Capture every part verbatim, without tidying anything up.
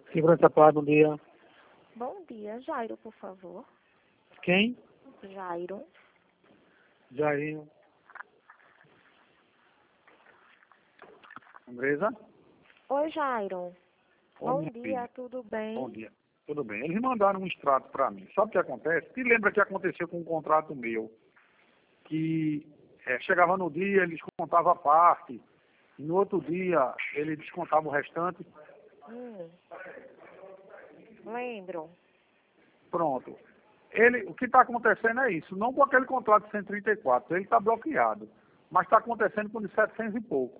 Segurança Paz, bom dia. Bom dia, Jairo, por favor. Quem? Jairo. Jairinho. Andresa? Oi, Jairo. Ô, Bom minha dia, filha. tudo bem? Bom dia. Tudo bem. Eles mandaram um extrato para mim. Sabe o que acontece? Te lembra que aconteceu com um contrato meu? Que é, chegava no dia, ele descontava a parte. E no outro dia, ele descontava o restante. Hum. Lembro. Pronto. Ele, o que está acontecendo é isso. Não com aquele contrato de cento e trinta e quatro. Ele está bloqueado. Mas está acontecendo com o de setecentos e pouco.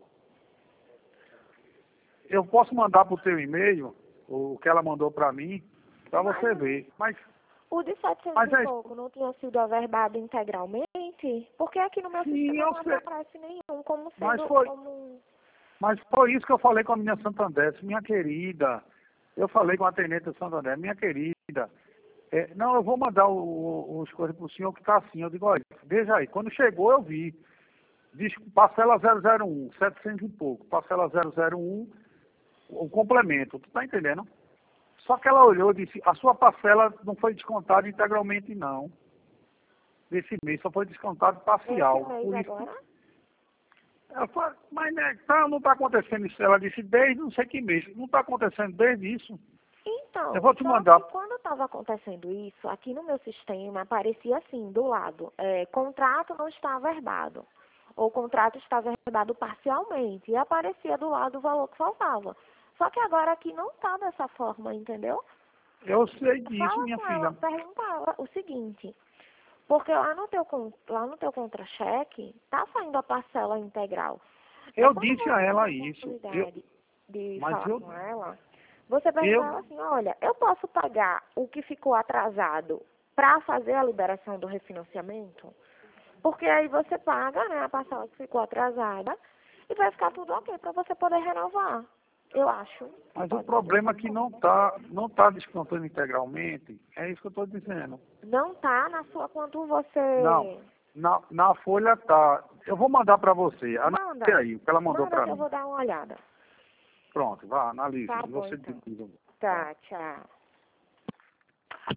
Eu posso mandar para o teu e-mail o que ela mandou para mim, para você ver. Mas, O de setecentos mas e é pouco não tinha sido averbado integralmente? Porque aqui no meu sim, sistema eu não sei. aparece nenhum como Mas sendo... foi, Como... mas foi isso que eu falei com a minha Santander, minha querida. Eu falei com a tenente do Santander, minha querida. É, não, eu vou mandar o, o, os coisas para o senhor que está assim. Eu digo, olha, veja aí, quando chegou eu vi. Diz parcela zero zero um, setecentos e pouco. Parcela zero zero um, o complemento. Tu tá entendendo? Só que ela olhou e disse, a sua parcela não foi descontada integralmente não. Desse mês só foi descontado parcial. Esse mês Por isso, agora? ela falou, mas né, tá, não está acontecendo isso. Ela disse, desde não sei que mês. Não está acontecendo desde isso. Então, Eu vou te só mandar. que quando estava acontecendo isso, aqui no meu sistema aparecia assim, do lado, é, contrato não está averbado, ou contrato está averbado parcialmente, e aparecia do lado o valor que faltava. Só que agora aqui não está dessa forma, entendeu? Eu sei disso, Fala minha com ela, filha. pergunta a ela o seguinte, porque lá no teu, con- lá no teu contra-cheque está saindo a parcela integral. Mas Eu quando disse a você tiver ela a isso. Eu, oportunidade de mas falar eu, com ela, você pergunta a eu, ela assim, olha, eu posso pagar o que ficou atrasado para fazer a liberação do refinanciamento? Porque aí você paga, né, a parcela que ficou atrasada e vai ficar tudo ok para você poder renovar. Eu acho que mas o pode ser problema dessa é que não forma. está não tá descontando integralmente. É isso que eu estou dizendo. Não tá na sua quando Não, você na, na folha tá. Eu vou mandar para você. Analise manda, aí o que ela mandou manda para que eu mim. vou dar uma olhada. Pronto, vá, analise. Tá bom Você então. diz. Tá. Tá, tchau.